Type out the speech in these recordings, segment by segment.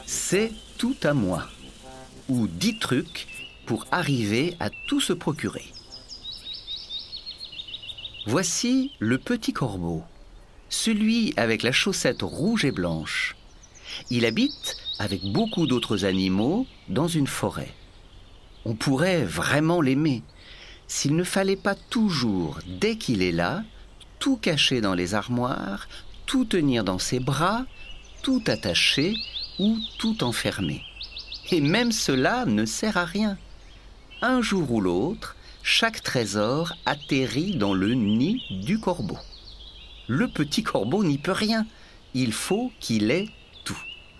C'est tout à moi. Ou 10 trucs pour arriver à tout se procurer. Voici le petit corbeau, celui avec la chaussette rouge et blanche. Il habite, avec beaucoup d'autres animaux, dans une forêt. On pourrait vraiment l'aimer, s'il ne fallait pas toujours, dès qu'il est là, tout cacher dans les armoires, tout tenir dans ses bras, tout attacher ou tout enfermer. Et même cela ne sert à rien. Un jour ou l'autre, chaque trésor atterrit dans le nid du corbeau. Le petit corbeau n'y peut rien. Il faut qu'il ait tout.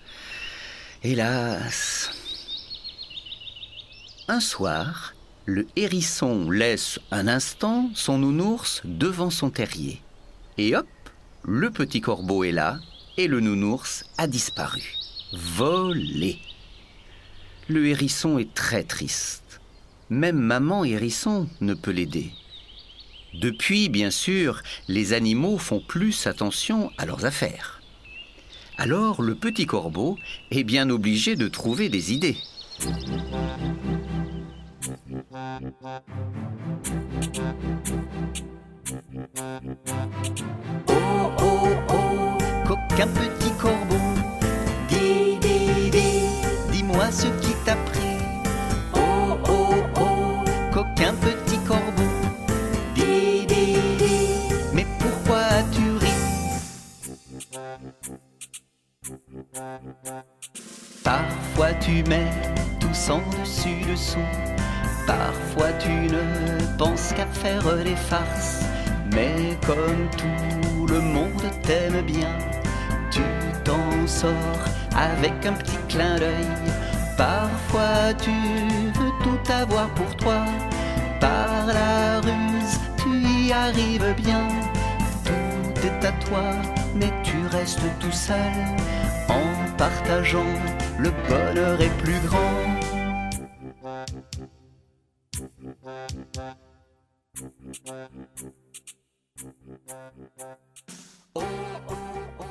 Hélas. Un soir, le hérisson laisse un instant son nounours devant son terrier. Et hop, le petit corbeau est là et le nounours a disparu. Volé. Le hérisson est très triste. Même maman hérisson ne peut l'aider. Depuis, bien sûr, les animaux font plus attention à leurs affaires. Alors, le petit corbeau est bien obligé de trouver des idées. Oh, oh, oh, coquin petit corbeau, dis-moi ce qui t'a pris. Oh, oh, oh, coquin petit corbeau, mais pourquoi tu ris? Parfois tu mets tous en dessus-dessous. Parfois tu ne penses qu'à faire des farces. Mais comme tout le monde t'aime bien, tu t'en sors avec un petit clin d'œil. Parfois tu veux tout avoir pour toi. Par la ruse, tu y arrives bien. Tout est à toi, mais tu restes tout seul. En partageant, le bonheur est plus grand. Oh, oh, oh.